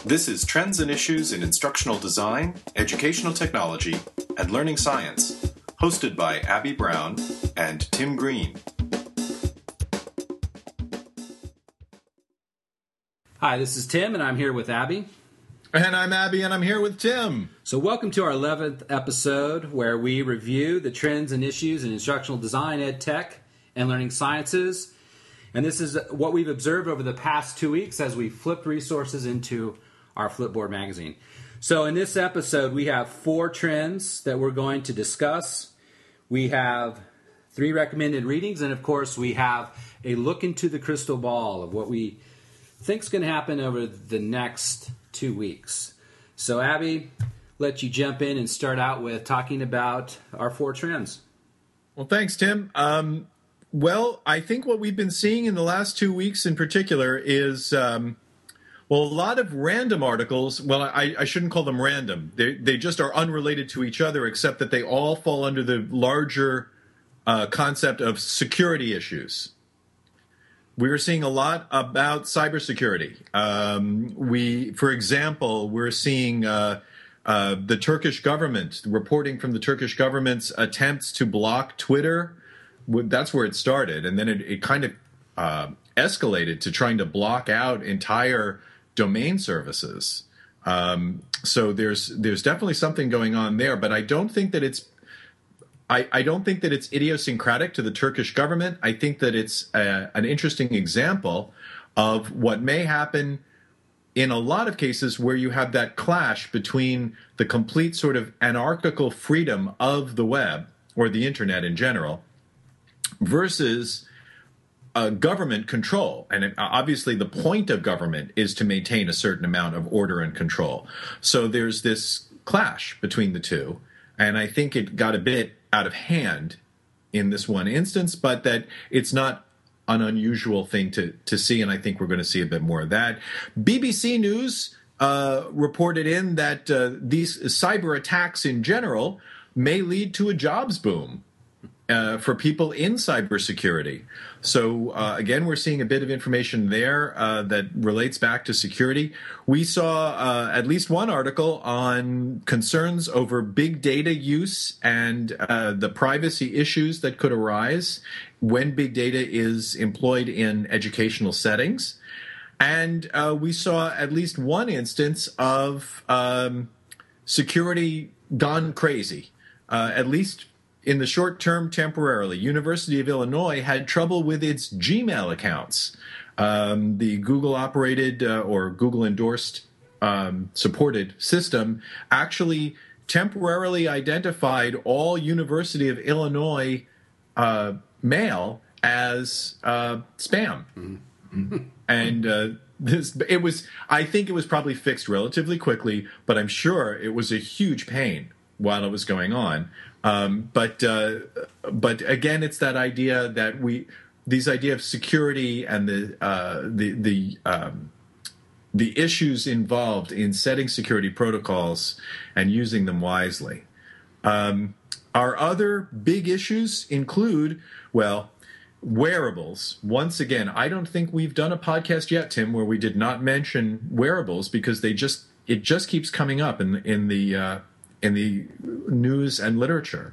This is Trends and Issues in Instructional Design, Educational Technology, and Learning Science, hosted by Abby Brown and Tim Green. Hi, this is Tim, and I'm here with Abby. And I'm Abby, and I'm here with Tim. So welcome to our 11th episode, where we review the trends and issues in instructional design, ed tech, and learning sciences. And this is what we've observed over the past 2 weeks as we flipped resources into our Flipboard magazine. So in this episode, we have 4 trends that we're going to discuss. We have 3 recommended readings, and of course, we have a look into the crystal ball of what we think is going to happen over the next 2 weeks. So Abby, let you jump in and start out with talking about our 4 trends. Well, thanks, Tim. Well, I think what we've been seeing in the last 2 weeks in particular is, a lot of random articles. Well, I shouldn't call them random. They just are unrelated to each other, except that they all fall under the larger concept of security issues. We're seeing a lot about cybersecurity. For example, we're seeing the Turkish government, reporting from the Turkish government's attempts to block Twitter. That's where it started, and then it kind of escalated to trying to block out entire domain services. So there's definitely something going on there, but I don't think that it's idiosyncratic to the Turkish government. I think that it's an interesting example of what may happen in a lot of cases where you have that clash between the complete sort of anarchical freedom of the web or the internet in general versus government control. And obviously the point of government is to maintain a certain amount of order and control. So there's this clash between the two. And I think it got a bit out of hand in this one instance, but that it's not an unusual thing to see, and I think we're going to see a bit more of that. BBC News reported in that these cyber attacks in general may lead to a jobs boom for people in cybersecurity. So again, we're seeing a bit of information there that relates back to security. We saw at least one article on concerns over big data use and the privacy issues that could arise when big data is employed in educational settings. And we saw at least one instance of security gone crazy, at least in the short term, temporarily. University of Illinois had trouble with its Gmail accounts. The Google-operated or Google-endorsed supported system actually temporarily identified all University of Illinois mail as spam. Mm-hmm. And I think it was probably fixed relatively quickly, but I'm sure it was a huge pain while it was going on. But again, it's that idea that this idea of security and the issues involved in setting security protocols and using them wisely. Our other big issues include, wearables. Once again, I don't think we've done a podcast yet, Tim, where we did not mention wearables because it just keeps coming up in the news and literature.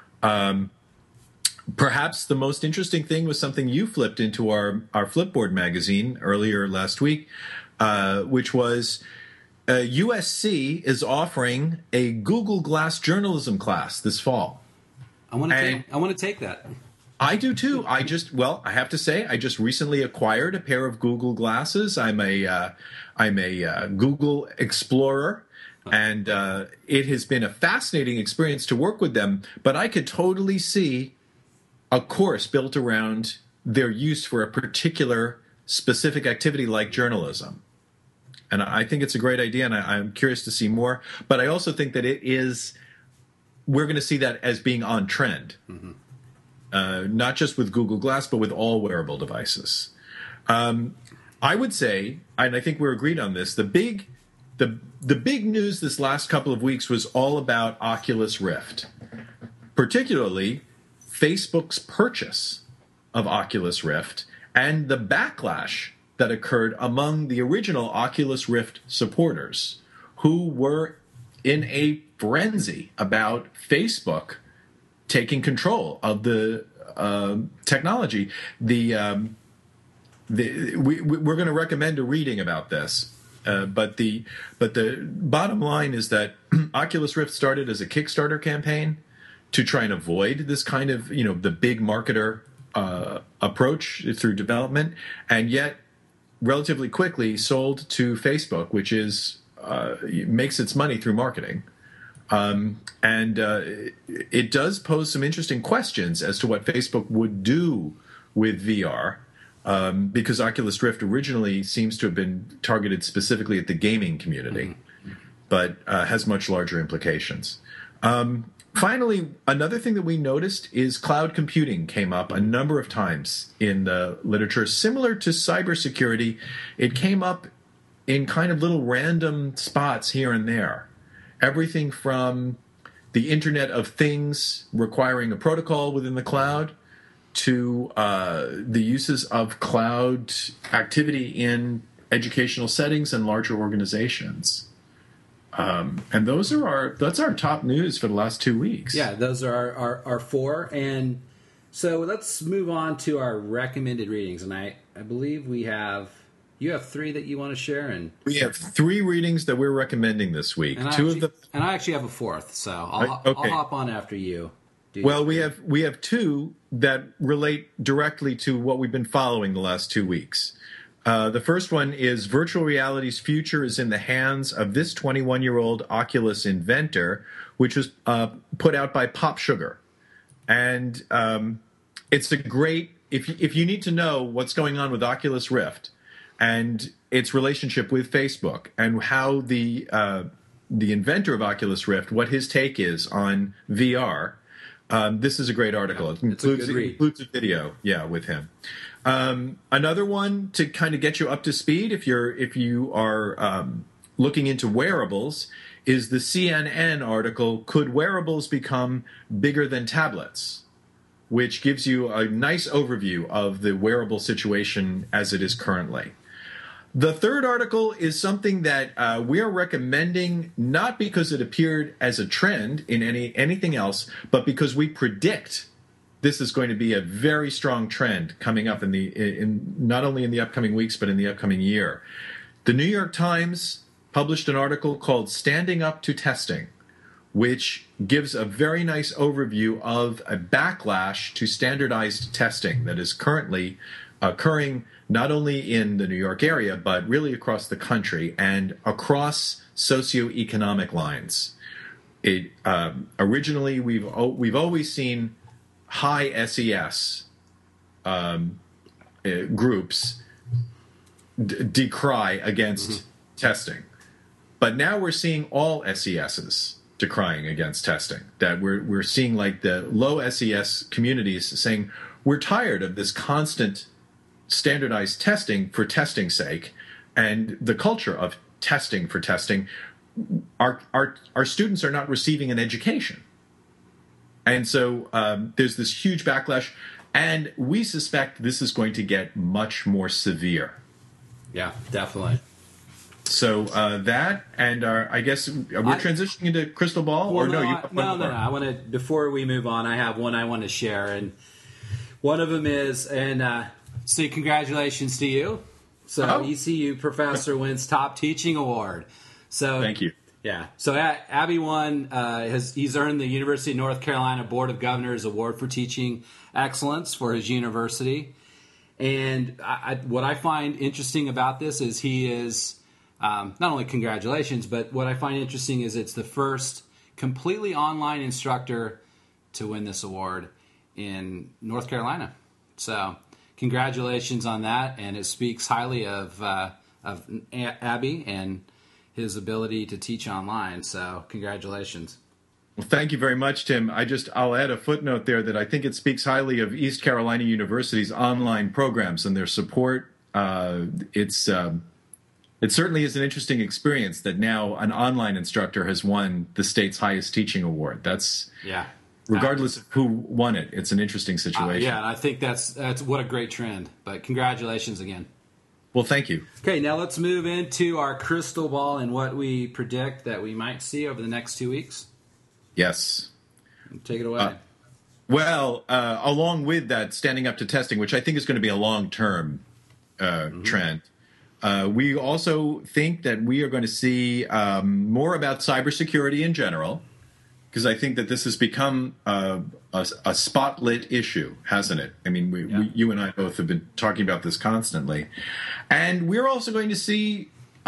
Perhaps the most interesting thing was something you flipped into our Flipboard magazine earlier last week, which was USC is offering a Google Glass journalism class this fall. I want to take that. I do too. I have to say, I just recently acquired a pair of Google glasses. I'm a Google Explorer. And it has been a fascinating experience to work with them, but I could totally see a course built around their use for a particular specific activity like journalism. And I think it's a great idea, and I'm curious to see more. But I also think that we're going to see that as being on trend, not just with Google Glass, but with all wearable devices. I would say, and I think we're agreed on this, the big news this last couple of weeks was all about Oculus Rift, particularly Facebook's purchase of Oculus Rift and the backlash that occurred among the original Oculus Rift supporters who were in a frenzy about Facebook taking control of the technology. We're going to recommend a reading about this. But the bottom line is that Oculus Rift started as a Kickstarter campaign to try and avoid this kind of, the big marketer approach through development, and yet relatively quickly sold to Facebook, which makes its money through marketing. It does pose some interesting questions as to what Facebook would do with VR. Because Oculus Rift originally seems to have been targeted specifically at the gaming community, but has much larger implications. Finally, another thing that we noticed is cloud computing came up a number of times in the literature. Similar to cybersecurity, it came up in kind of little random spots here and there. Everything from the Internet of Things requiring a protocol within the cloud to the uses of cloud activity in educational settings and larger organizations. And that's our top news for the last 2 weeks. Yeah, those are our four. And so let's move on to our recommended readings. And I believe you have three that you want to share. And we have 3 readings that we're recommending this week. And I actually have a fourth, so I'll hop on after you. Well, we have 2 that relate directly to what we've been following the last 2 weeks. The first one is Virtual Reality's Future is in the Hands of This 21-Year-Old Oculus Inventor, which was put out by Pop Sugar. And it's a great, if you need to know what's going on with Oculus Rift and its relationship with Facebook and how the inventor of Oculus Rift, what his take is on VR, this is a great article. It includes a video, with him. Another one to kind of get you up to speed, if you are looking into wearables, is the CNN article, Could Wearables Become Bigger Than Tablets? Which gives you a nice overview of the wearable situation as it is currently. The third article is something that we are recommending, not because it appeared as a trend in anything else, but because we predict this is going to be a very strong trend coming up in not only in the upcoming weeks, but in the upcoming year. The New York Times published an article called Standing Up to Testing, which gives a very nice overview of a backlash to standardized testing that is currently occurring not only in the New York area, but really across the country and across socioeconomic lines. Originally, we've always seen high SES groups decry against testing, but now we're seeing all SESs decrying against testing. That we're seeing like the low SES communities saying we're tired of this constant standardized testing for testing's sake, and the culture of testing for testing. Our students are not receiving an education, and so there's this huge backlash, and we suspect this is going to get much more severe. Yeah, definitely. So that, and I guess we're transitioning into crystal ball, well, or no? No. I want to. Before we move on, I have one I want to share, and one of them is, and say congratulations to you. So ECU professor wins top teaching award. So thank you. Yeah. So Abby won. He's earned the University of North Carolina Board of Governors Award for Teaching Excellence for his university. And what I find interesting about this is he is not only congratulations, but what I find interesting is it's the first completely online instructor to win this award in North Carolina. So congratulations on that, and it speaks highly of Abby and his ability to teach online. So congratulations. Well, thank you very much, Tim. I'll add a footnote there that I think it speaks highly of East Carolina University's online programs and their support. It certainly is an interesting experience that now an online instructor has won the state's highest teaching award. That's regardless of who won it, it's an interesting situation. And I think that's what a great trend. But congratulations again. Well, thank you. Okay, now let's move into our crystal ball and what we predict that we might see over the next 2 weeks. Yes. Take it away. Well, along with that standing up to testing, which I think is going to be a long-term trend, we also think that we are going to see more about cybersecurity in general, because I think that this has become a spotlit issue, hasn't it? I mean, you and I both have been talking about this constantly. And we're also going to see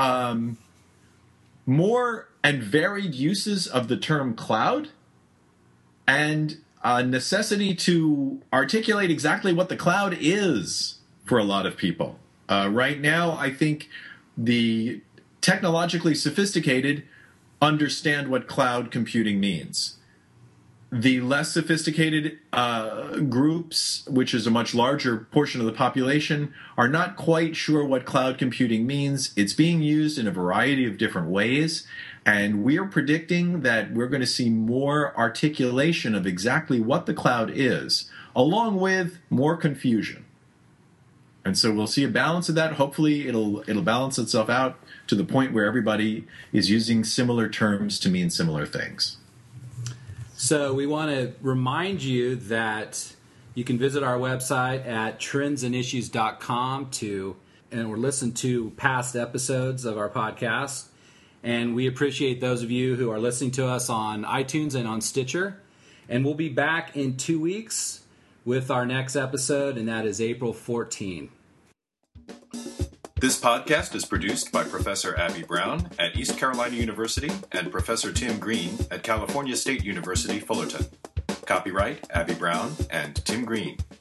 more and varied uses of the term cloud, and a necessity to articulate exactly what the cloud is for a lot of people. Right now, I think the technologically sophisticated understand what cloud computing means. The less sophisticated groups, which is a much larger portion of the population, are not quite sure what cloud computing means. It's being used in a variety of different ways, and we're predicting that we're going to see more articulation of exactly what the cloud is, along with more confusion. And so we'll see a balance of that. Hopefully it'll balance itself out to the point where everybody is using similar terms to mean similar things. So we want to remind you that you can visit our website at trendsandissues.com or listen to past episodes of our podcast. And we appreciate those of you who are listening to us on iTunes and on Stitcher. And we'll be back in 2 weeks with our next episode, and that is April 14. This podcast is produced by Professor Abby Brown at East Carolina University and Professor Tim Green at California State University, Fullerton. Copyright Abby Brown and Tim Green.